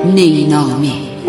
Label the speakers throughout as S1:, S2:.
S1: نینامه.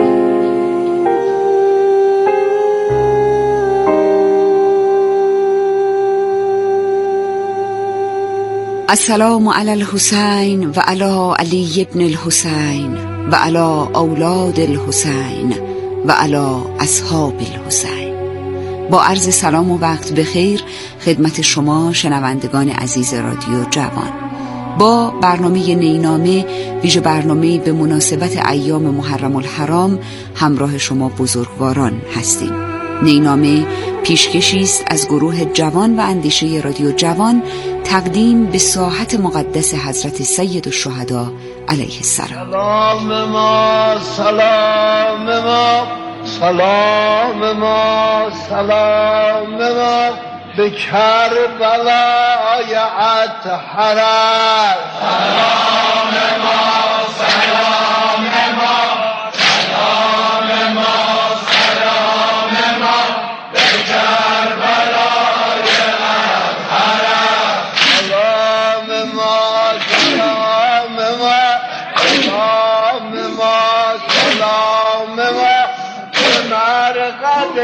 S1: السلام علی الحسین و علی علی ابن الحسین و علی اولاد الحسین و علی اصحاب الحسین. با عرض سلام و وقت بخیر خدمت شما شنوندگان عزیز رادیو جوان. با برنامه نینامه، ویژه برنامه به مناسبت ایام محرم الحرام، همراه شما بزرگواران هستیم. نینامه پیشکشی است از گروه جوان و اندیشه رادیو جوان، تقدیم به ساحت مقدس حضرت سید الشهدا علیه السلام.
S2: سلام ما سلام ما سلام ما سلام ما به کربلای اطهر. سلام ما سلام ما سلام ما سلام ما به کربلای اطهر. سلام ما سلام ما سلام ما سلام ما به مرقد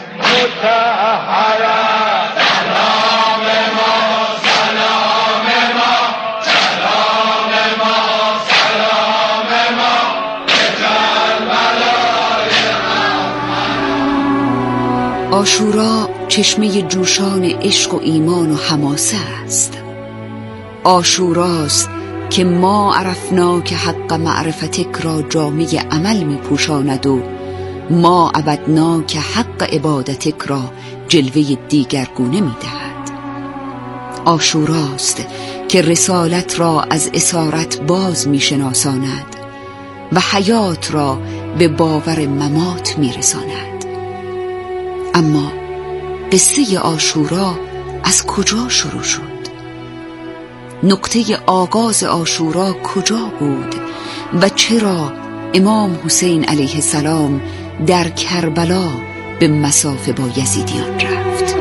S2: مطهر.
S1: عاشورا چشمه جوشان عشق و ایمان و حماسه است. عاشوراست که ما عرفنا که حق معرفتک را جامه عمل می پوشاند و ما عبدنا که حق عبادتک را جلوه دیگرگونه می دهد. عاشوراست که رسالت را از اسارت باز می شناساند و حیات را به باور ممات می رساند. اما قصه عاشورا از کجا شروع شد؟ نقطه آغاز عاشورا کجا بود و چرا امام حسین علیه السلام در کربلا به مصافه با یزیدیان رفت؟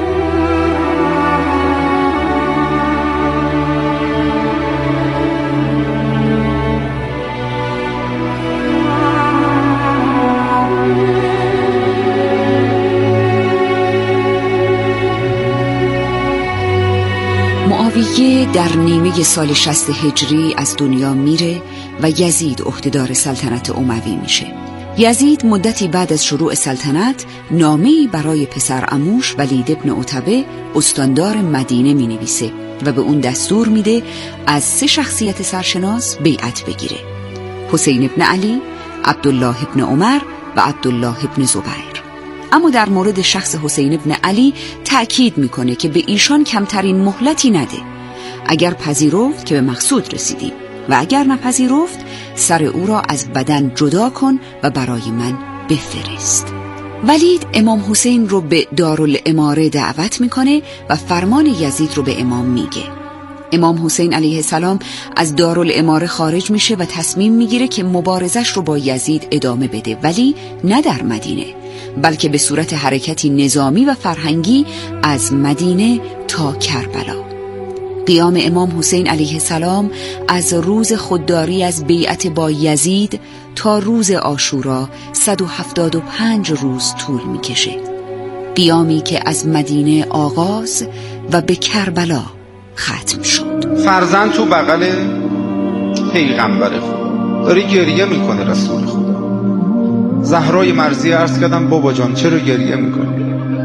S1: معاویه در نیمه سال 60 هجری از دنیا میره و یزید عهدهدار سلطنت اموی میشه. یزید مدتی بعد از شروع سلطنت نامه‌ای برای پسر عموش ولید ابن عتبه استاندار مدینه مینویسه و به اون دستور میده از 3 شخصیت سرشناس بیعت بگیره: حسین ابن علی، عبدالله ابن عمر و عبدالله ابن زبیر. اما در مورد شخص حسین ابن علی تأکید میکنه که به ایشان کمترین مهلتی نده. اگر پذیرفت که به مقصود رسیدیم و اگر نپذیرفت سر او را از بدن جدا کن و برای من بفرست. ولید امام حسین رو به دارالاماره دعوت میکنه و فرمان یزید رو به امام میگه. امام حسین علیه السلام از دارالاماره خارج میشه و تصمیم میگیره که مبارزش رو با یزید ادامه بده، ولی نه در مدینه، بلکه به صورت حرکتی نظامی و فرهنگی از مدینه تا کربلا. قیام امام حسین علیه السلام از روز خودداری از بیعت با یزید تا روز عاشورا 175 روز طول میکشه. قیامی که از مدینه آغاز و به کربلا ختم شد.
S3: فرزند تو بغل پیغمبر خدا داره گریه میکنه. رسول خدا زهرای مرضی عرض کردم بابا جان چرا گریه میکنی؟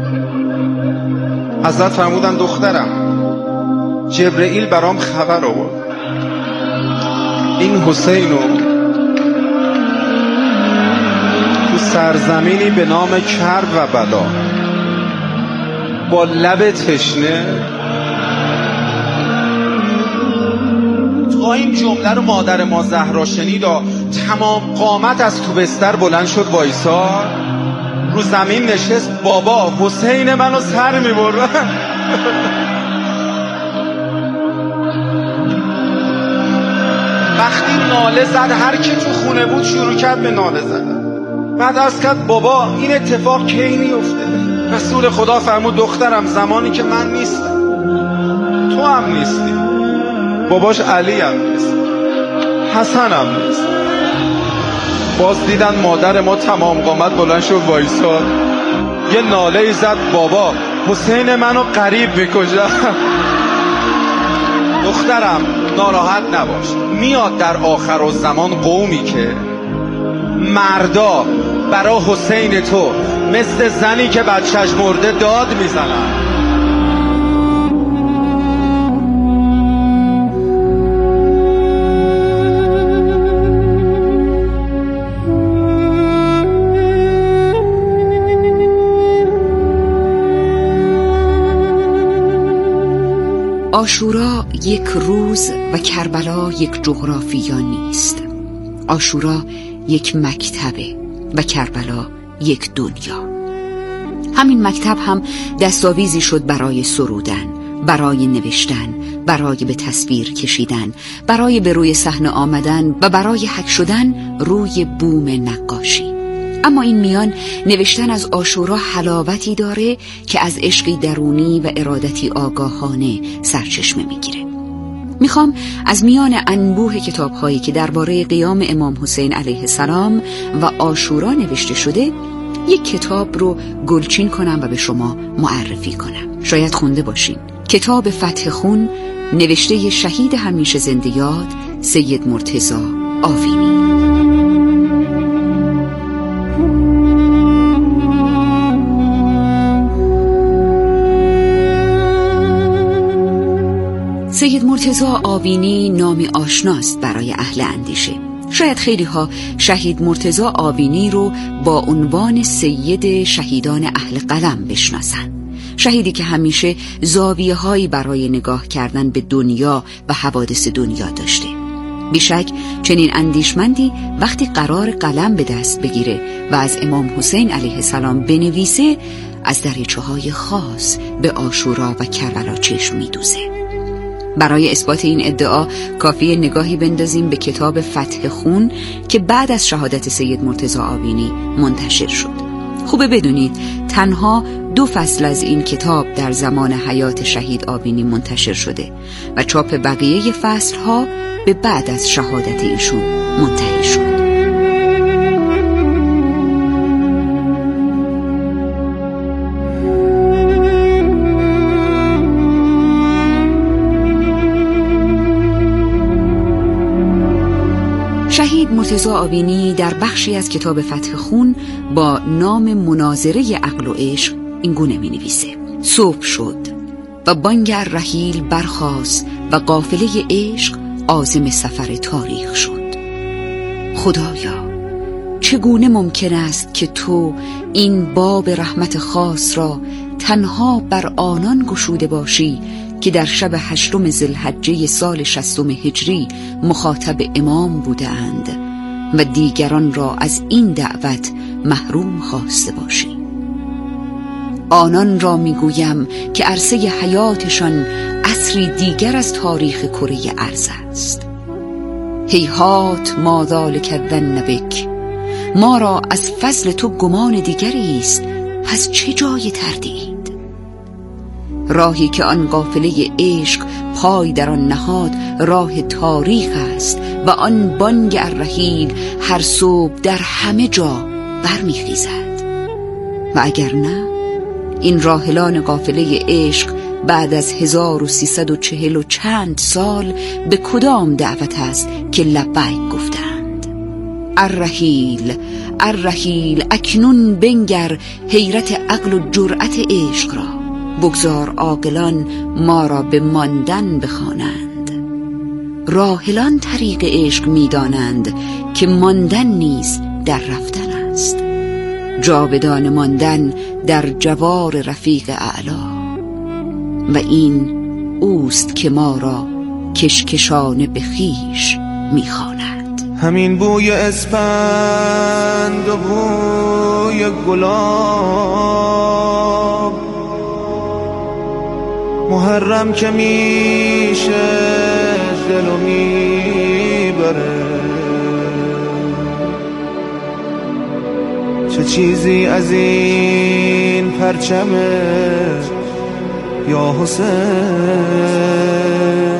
S3: حضرت فرمودن دخترم جبرئیل برام خبر آورد این حسینو تو سرزمینی به نام کرب و بلا با لب تشنه. تا این جمله رو مادر ما زهرا شنید و تمام قامت از تو بستر بلند شد وایسا رو زمین نشست. بابا حسین منو سر میبرد. وقتی ناله زد هر کی تو خونه بود شروع کرد به ناله زدن. بعد عرض کرد بابا این اتفاق کی میفته؟ رسول خدا فرمود دخترم زمانی که من نیستم تو هم نیستی، باباش علی هم نیست، حسن هم نیست، باز دیدن مادر ما تمام قامت بلند شد وایساد، یه ناله زد بابا حسین منو غریب میکشه. دخترم ناراحت نباش، میاد در آخر الزمان قومی که مردا برا حسین تو مثل زنی که بچهش مرده داد میزنن.
S1: عاشورا یک روز و کربلا یک جغرافیا نیست. عاشورا یک مکتبه و کربلا یک دنیا. همین مکتب هم دستاویزی شد برای سرودن، برای نوشتن، برای به تصویر کشیدن، برای به روی صحنه آمدن و برای حک شدن روی بوم نقاشی. اما این میان نوشتن از عاشورا حلاوتی داره که از عشقی درونی و ارادتی آگاهانه سرچشمه میگیره. میخوام از میان انبوه کتاب‌هایی که درباره قیام امام حسین علیه السلام و عاشورا نوشته شده یک کتاب رو گلچین کنم و به شما معرفی کنم. شاید خونده باشین. کتاب فتح خون، نوشته شهید همیشه زنده یاد سید مرتضی آوینی. سید مرتضی آوینی نامی آشناست برای اهل اندیشه. شاید خیلی ها شهید مرتضی آوینی رو با عنوان سید شهیدان اهل قلم بشناسن. شهیدی که همیشه زاویه هایی برای نگاه کردن به دنیا و حوادث دنیا داشته. بیشک چنین اندیشمندی وقتی قرار قلم به دست بگیره و از امام حسین علیه السلام بنویسه، از دریچه های خاص به عاشورا و کربلا چشم میدوزه. برای اثبات این ادعا کافیه نگاهی بندازیم به کتاب فتح خون که بعد از شهادت سید مرتضی آوینی منتشر شد. خوبه بدونید تنها 2 فصل از این کتاب در زمان حیات شهید آوینی منتشر شده و چاپ بقیه فصلها به بعد از شهادت ایشون منتهی شد. شهید مرتضی آوینی در بخشی از کتاب فتح خون با نام مناظره عقل و عشق این گونه می نویسه: صبح شد و بانگ الرحیل برخاست و قافله عشق عازم سفر تاریخ شد. خدایا چگونه ممکن است که تو این باب رحمت خاص را تنها بر آنان گشوده باشی که در شب 8 ذوالحجه سال 60 هجری مخاطب امام بودند و دیگران را از این دعوت محروم خواسته باشی. آنان را میگویم که عرصه حیاتشان عصری دیگر از تاریخ کره ارض است. هیهات ما ذلک الظن بک، ما را از فضل تو گمان دیگری است، پس چه جای تردید؟ راهی که آن قافله عشق پای در آن نهاد راه تاریخ است و آن بانگ الرحیل هر صبح در همه جا برمیخیزد. و اگر نه، این راحلان قافله عشق بعد از 1340 و چند سال به کدام دعوت است که لبیک گفتند؟ الرحیل الرحیل، اکنون بنگر حیرت عقل و جرأت عشق را، بگذار عاقلان ما را به ماندن بخوانند. راحلان طریق عشق می‌دانند که ماندن نیز در رفتن است. جاودان ماندن در جوار رفیق اعلی، و این اوست که ما را کشکشانه به خویش می‌خواند.
S4: همین بوی اسپند و بوی گلاب، محرم که میشه دلو میبره. چه چیزی از این پرچمه یا حسین،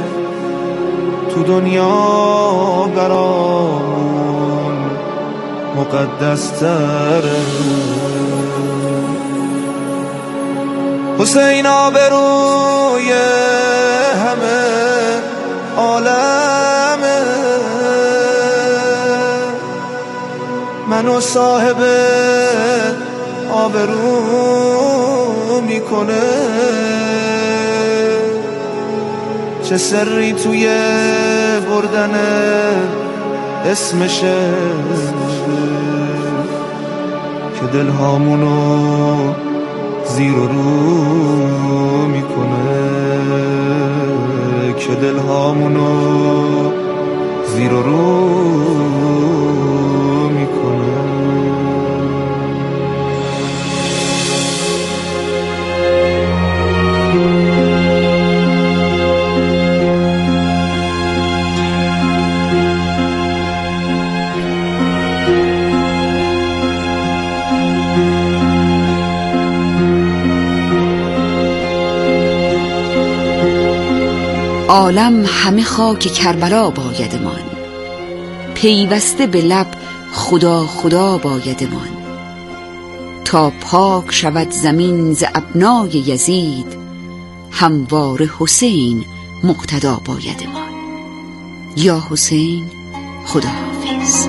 S4: تو دنیا برامون مقدس تره. حسین آبروی همه عالمه، منو صاحب آبرو میکنه. چه سری توی بردن اسمشه که دلهامونو زیر و رو میکنه، که دلهامونو زیر و رو میکنه.
S1: عالم همه خاک کربلا بایدمان، پیوسته به لب خدا خدا بایدمان. تا پاک شود زمین ز ابنای یزید، همواره حسین مقتدا بایدمان. یا حسین خداحافظ.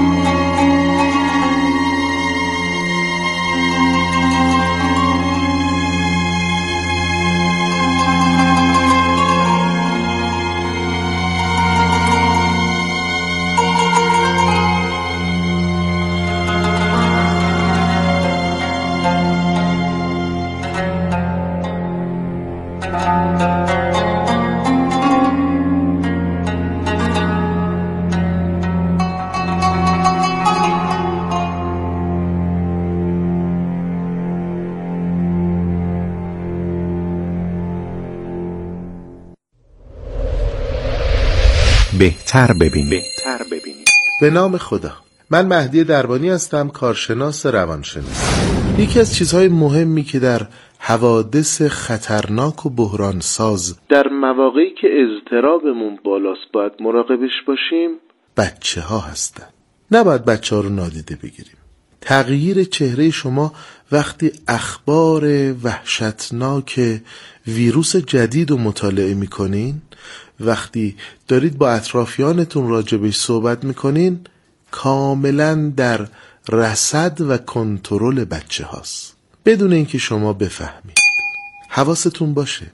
S5: بهتر ببینید.
S6: به نام خدا. من مهدی دربانی هستم، کارشناس روانشناسی. یکی از چیزهای مهمی که در حوادث خطرناک و بحرانساز در مواقعی که اضطرابمون بالاست باید مراقبش باشیم، بچه ها هستن. نباید بچه ها رو نادیده بگیریم. تغییر چهره شما وقتی اخبار وحشتناک ویروس جدید رو مطالعه میکنین، وقتی دارید با اطرافیانتون راجبش صحبت میکنین، کاملا در رصد و کنترل بچه هاست، بدون اینکه شما بفهمید. حواستون باشه،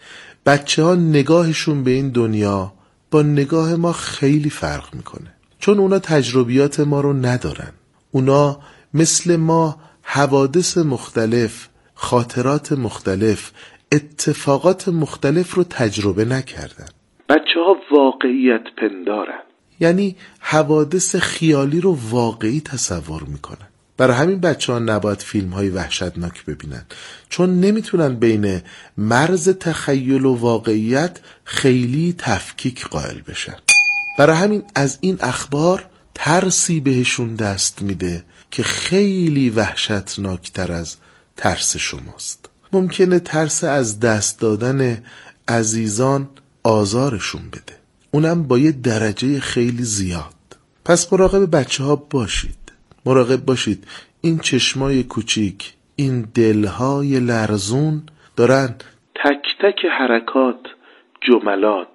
S6: بچه ها نگاهشون به این دنیا با نگاه ما خیلی فرق میکنه، چون اونا تجربیات ما رو ندارن. اونا مثل ما حوادث مختلف، خاطرات مختلف، اتفاقات مختلف رو تجربه نکردن. بچه ها واقعیت پندارن، یعنی حوادث خیالی رو واقعی تصور میکنن. برای همین بچه ها نباید فیلم های وحشتناک ببینن، چون نمیتونن بین مرز تخیل و واقعیت خیلی تفکیک قائل بشن. برای همین از این اخبار ترسی بهشون دست میده که خیلی وحشتناکتر از ترس شماست. ممکنه ترس از دست دادن عزیزان آزارشون بده، اونم با یه درجه خیلی زیاد. پس مراقب بچه ها باشید. مراقب باشید این چشمای کوچیک، این دلهای لرزون دارن تک تک حرکات، جملات،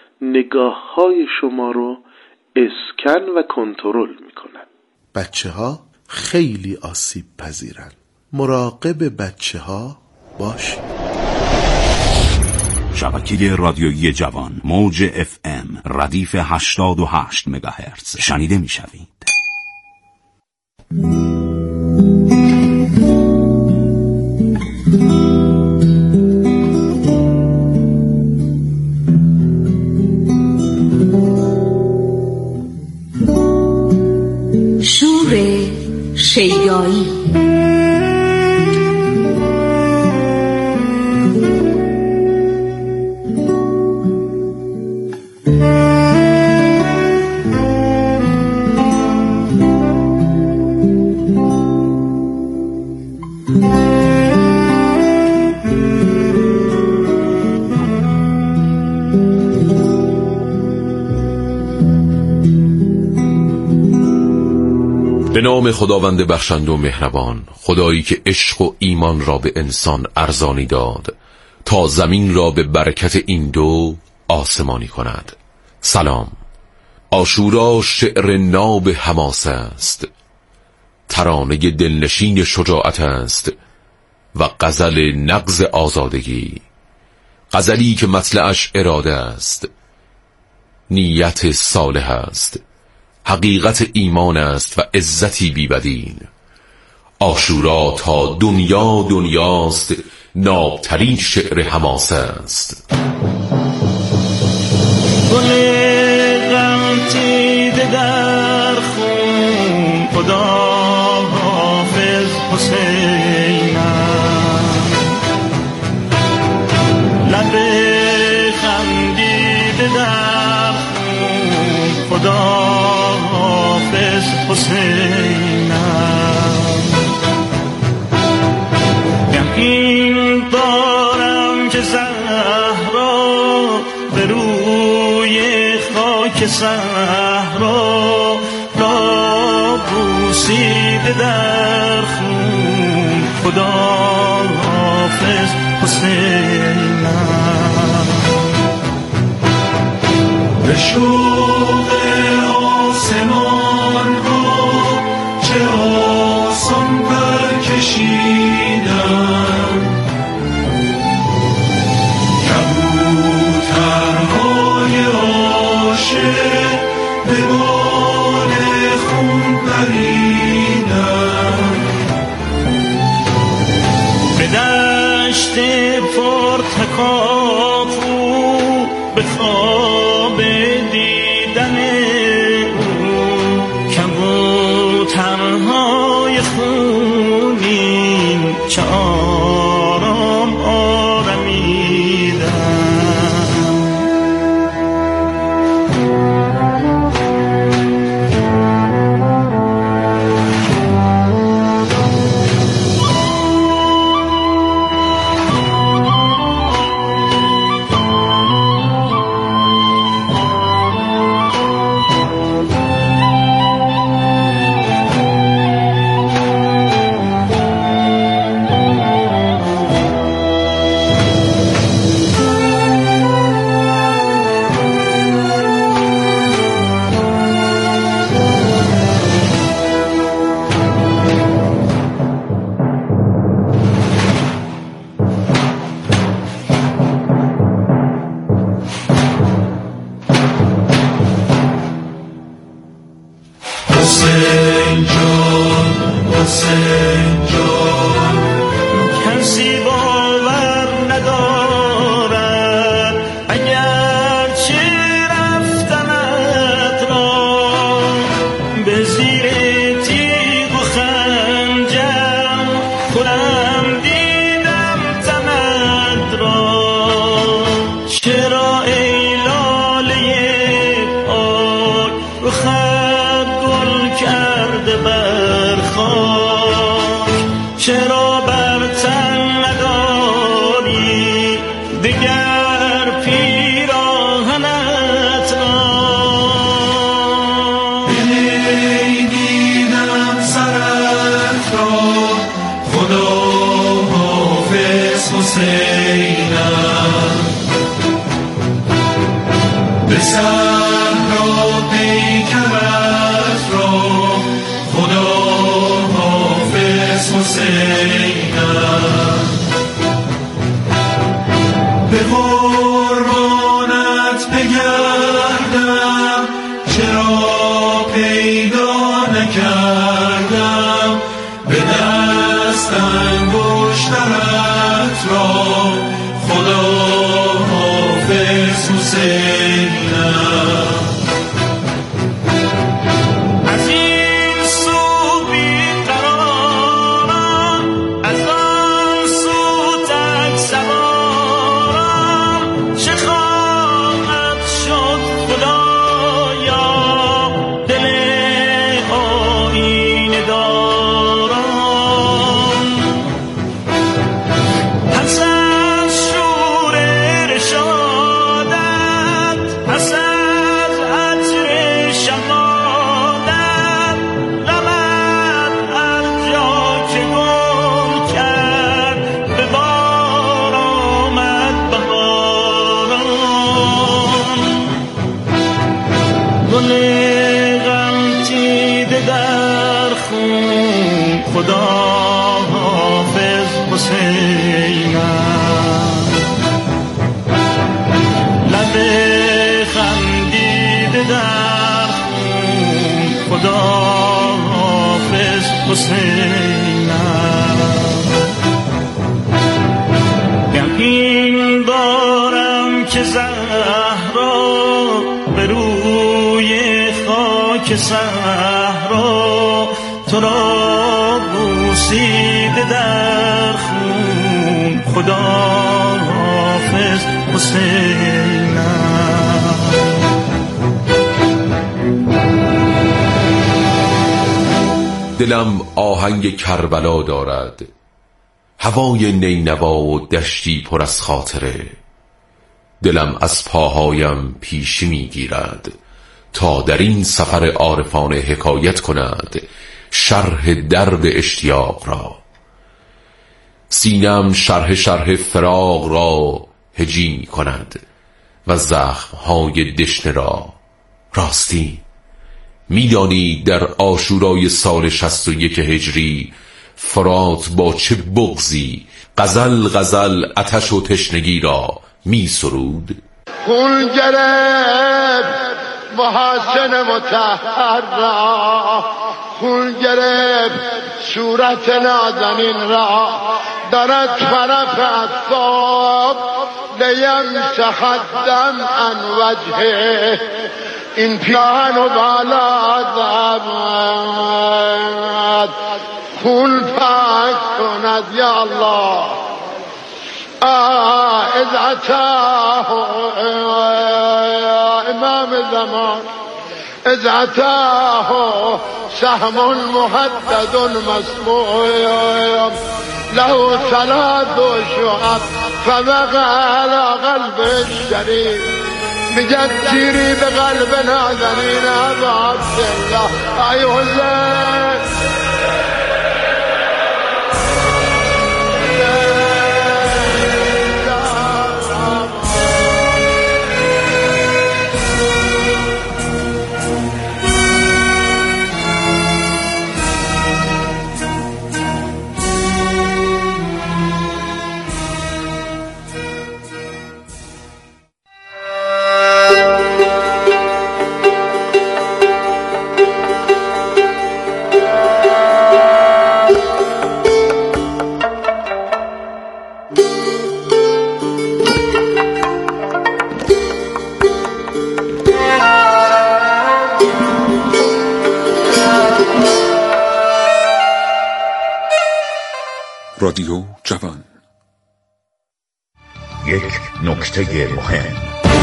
S6: نگاههای شما رو اسکن و کنترل میکنن. بچه ها خیلی آسیب پذیرن. مراقب بچه ها باشید.
S5: شبکه رادیویی جوان، موج FM ردیف 88 مگاهرتز شنیده میشوید.
S1: شور شیدایی.
S7: به نام خداوند بخشنده و مهربان، خدایی که عشق و ایمان را به انسان ارزانی داد تا زمین را به برکت این دو آسمانی کند. سلام. عاشورا شعر ناب حماسه است، ترانه دلنشین شجاعت است و غزل نغز آزادگی، غزلی که مطلعش اراده است، نیت صالح است، حقیقت ایمان است و عزتی بی‌بدیل. عاشورا تا دنیا دنیاست، نابترین شعر حماسه است.
S8: گل غمچیده در خون، خدا حافظ حسینم، لب خندیده در خون، خدا حافظ حسینم. غمگین دارم که زهرا به روی خاک صحرا را بوسیده در خون، خدا حافظ حسینم. به شوق آسمان ها چه آسان پر کشیدم، کبوترهای عاشق به بال خون پریدم. به دشت پرتکاپو به خواب دیدن او، کبوترهای خونین چه آرام آرمیدن. حسین جان، حسین جان، کسی باور ندارد اگر چه رفتنت را به زیر تیغ و خنجر، خودم دیدم تنت را. چرا ای لاله پاک رخت گل کرده بر خاک، چرا بر تن نداری دگر پیراهنت را؟
S2: دیدم سرت را، خدا حافظ حسینم. به صحرا پیکرت را، خدا حافظ حسینم. به قربانت بگردم، چرا پیدا نکردم به دست انگشترت را، خدا حافظ حسینم.
S8: از این سو بیقرارم، از آن گل غمچیده در خون خدا حافظ حسینم لب خندیده در خون خدا حافظ حسینم یقین دارم که زهرا به روی خاک صحرا تو را بوسیده در خون خدا حافظ حسینم
S7: دلم آهنگ کربلا دارد، هوای نینوا و دشتی پر از خاطره. دلم از پاهایم پیشی میگیرد تا در این سفر عارفانه حکایت کند شرح درد اشتیاق را. سینم شرح فراق را هجی می کند و زخمهای دشنه را. راستی میدانی در عاشورای سال 61 هجری فرات با چه بغضی غزل آتش و تشنگی را می سرود؟
S9: خون گرفت محاسن مطهر را، خون گرفت صورت نازنین را، دارد طرف اصاب لیمسح الدم عن وجهه. این پیان و بالا زمد خون پاک کند یا الله. اذ اتاه امام زمان، اذ اتاه سهم محدد مسموع له 3 شعب فوقع على قلب الشريف. میگن تیری به قلب نازنین ابا عبدالله. ای حسین
S10: رادیو جوان.
S11: یک نکته مهم.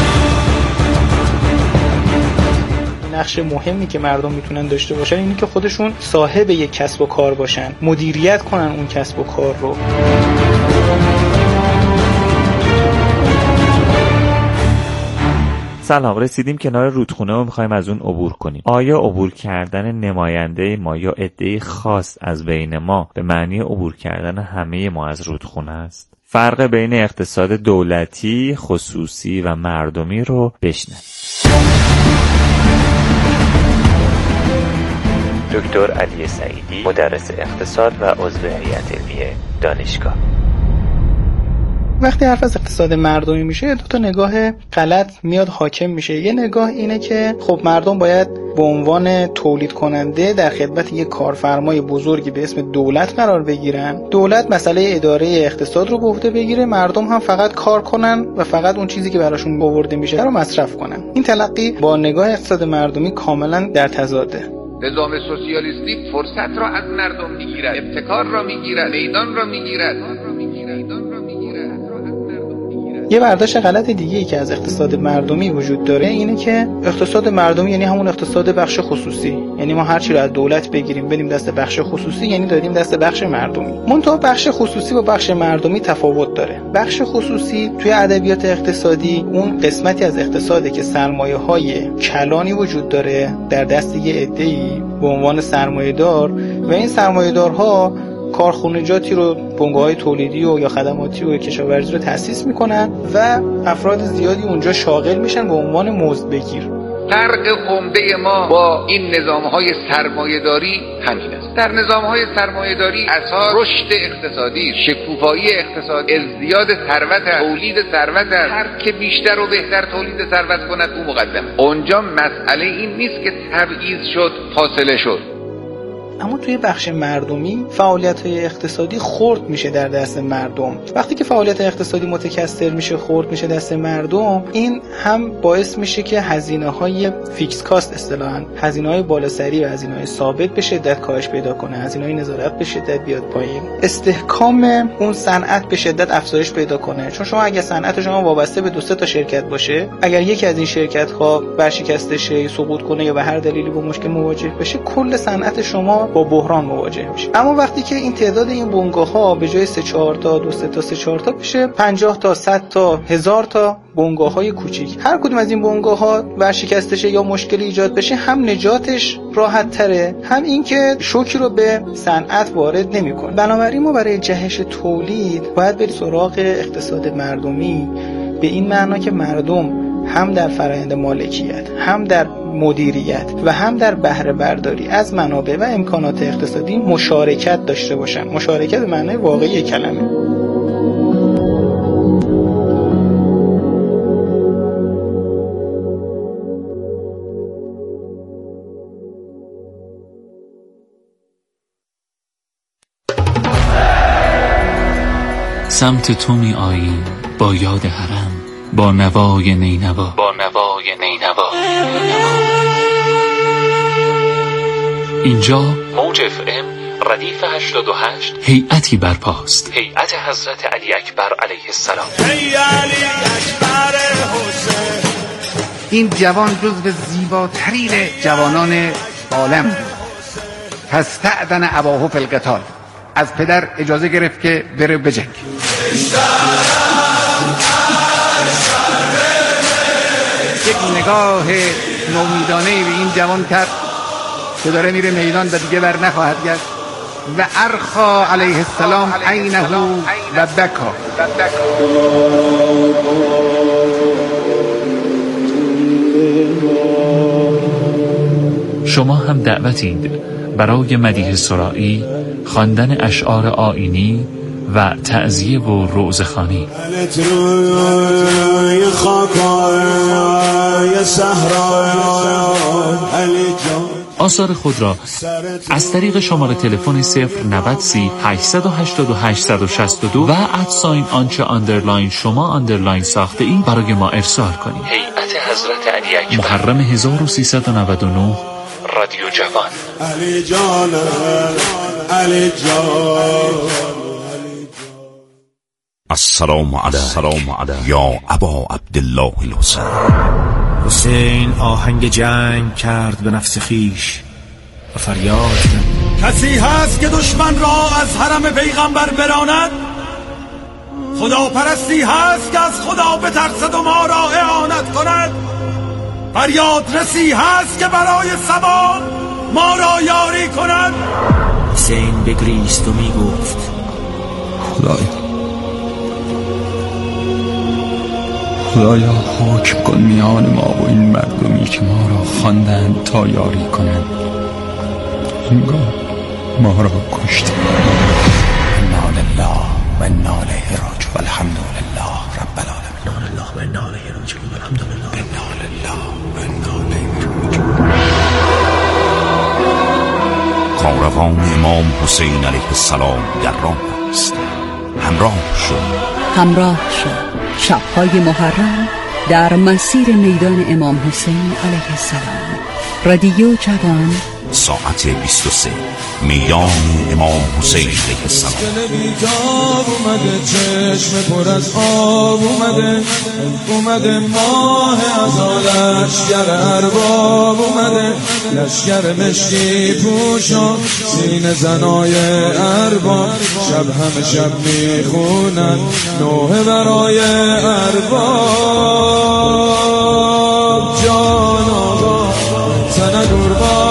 S12: نقش مهمی که مردم میتونن داشته باشن اینه که خودشون صاحب یک کسب و کار باشن، مدیریت کنن اون کسب و کار رو.
S13: سلام، رسیدیم کنار رودخونه و میخوایم از اون عبور کنیم. آیا عبور کردن نماینده ما یا عده‌ای خاص از بین ما به معنی عبور کردن همه ما از رودخونه است؟ فرق بین اقتصاد دولتی، خصوصی و مردمی رو بشنویم.
S14: دکتر علی سعیدی، مدرس اقتصاد و عضو هیئت علمی دانشگاه.
S12: وقتی حرف از اقتصاد مردمی میشه 2 نگاه غلط میاد حاکم میشه. یه نگاه اینه که خب مردم باید به عنوان تولید کننده در خدمت یک کارفرمای بزرگی به اسم دولت قرار بگیرن، دولت مسئله اداره اقتصاد رو به عهده بگیره، مردم هم فقط کار کنن و فقط اون چیزی که براشون آورده میشه رو مصرف کنن. این تلقی با نگاه اقتصاد مردمی کاملا در تضاده.
S15: نظام سوسیالیستی فرصت را از مردم میگیرد، ابتکار را میگیرد، میدان را میگیرد.
S12: یه برداشت غلط دیگه ای که از اقتصاد مردمی وجود داره اینه که اقتصاد مردمی یعنی همون اقتصاد بخش خصوصی، یعنی ما هر چی رو از دولت بگیریم بدیم دست بخش خصوصی یعنی دادیم دست بخش مردمی. منتها بخش خصوصی با بخش مردمی تفاوت داره. بخش خصوصی توی ادبیات اقتصادی اون قسمتی از اقتصاده که سرمایه‌های کلانی وجود داره در دست یه عده‌ای به عنوان سرمایه‌دار و این سرمایه‌دارها کارخانجاتی رو، بنگاه‌های تولیدی و یا خدماتی و کشاورزی رو تأسیس میکنن و افراد زیادی اونجا شاغل میشن به عنوان مزدبگیر.
S15: فرق عمده ما با این نظام‌های سرمایه‌داری همین است. در نظام‌های سرمایه‌داری اساس رشد اقتصادی، شکوفایی اقتصاد، ازدیاد ثروت، تولید ثروت، هر که بیشتر و بهتر تولید ثروت کند او مقدم. اونجا مسئله این نیست که تبعیض شد، فاصله شد.
S12: اما توی بخش مردمی فعالیت‌های اقتصادی خرد میشه در دست مردم. وقتی که فعالیت اقتصادی متکثر میشه، خرد میشه دست مردم، این هم باعث میشه که هزینه‌های فیکس کاست اصطلاحاً هزینه‌های بالاسری و هزینه‌های ثابت به شدت کاهش پیدا کنه، هزینه‌های نظارت به شدت بیاد پایین، استحکام اون صنعت به شدت افزایش پیدا کنه. چون شما اگه صنعت شما وابسته به 2-3 تا شرکت باشه، اگر یکی از این شرکت‌ها ورشکسته شه، سقوط کنه یا به هر دلیلی با مشکل مواجه بشه، کل صنعت شما با بحران مواجه میشه. اما وقتی که این تعداد این بنگاه‌ها به جای 3-4 تا 2-3 تا 3-4 تا بشه 50 تا 100 تا 1000 تا بنگاه‌های کوچیک، هر کدوم از این بنگاه‌ها ورشکسته شه یا مشکلی ایجاد بشه، هم نجاتش راحت تره، هم این که شوکی رو به صنعت وارد نمی‌کنه. بنابراین ما برای جهش تولید باید بریم سراغ اقتصاد مردمی، به این معنا که مردم هم در فرآیند مالکیت، هم در مدیریت و هم در بهره برداری از منابع و امکانات اقتصادی مشارکت داشته باشن. مشارکت به معنای واقعی کلمه.
S10: سمت تو می آییم با یاد حرم، با نوای نینوا، اینجا موج FM ردیف 88 هیئتی برپاست. هیئت حضرت علی اکبر علیه السلام.
S15: این جوان جزو زیباترین جوانان عالم بود. پس تعدن اباه فی القتال، از پدر اجازه گرفت که بره بجنگ. یک نگاه نومیدانه به این جوان کرد که داره میره میدان و دیگه بر نخواهد گشت و ارخا علیه السلام عینه و بکا.
S10: شما هم دعوتید برای مدیح سرائی، خواندن اشعار آیینی و تعزیه و روزخوانی. آثار خود را از طریق شماره تلفن 090 888 162 و @ آنچه آندرلاین شما آندرلاین ساخته ای برای ما ارسال کنید. هیئت حضرت علی اکبر، محرم 1399، رادیو جوان. علی جان، علی جان.
S5: السلام علیک یا ابا عبدالله الحسین.
S16: حسین آهنگ جنگ کرد به نفس خیش و فریاد کرد:
S8: کسی هست که دشمن را از حرم پیغمبر براند؟ خدا پرستی هست که از خدا بترسد و ما را اعانت کند؟ فریاد رسی هست که برای ثواب ما را یاری کند؟
S16: حسین بگریست و می گفت:
S17: خدایا حکم کن میان ما و این مردمی که ما را خواندند تا یاری کنند. انگار ما را کشتند.
S16: انا لله و انا الیه راجعون. الحمد لله رب العالمین. انا لله و انا الیه راجعون. الحمد لله. انا لله و انا الیه راجعون.
S5: کاروان امام حسین علیه السلام در راه است.
S1: همراه شد شب‌های محرم در مسیر میدان امام حسین علیه السلام. رادیو جوان،
S5: ساعت 23، میدان امام حسین علیه السلام.
S2: اومده چشم پر از آب اومده ماه از لشگر ارباب اومده، لشگر مشکی پوشان سینه زنای ارباب، شب همه شب میخونن نوحه برای ارباب.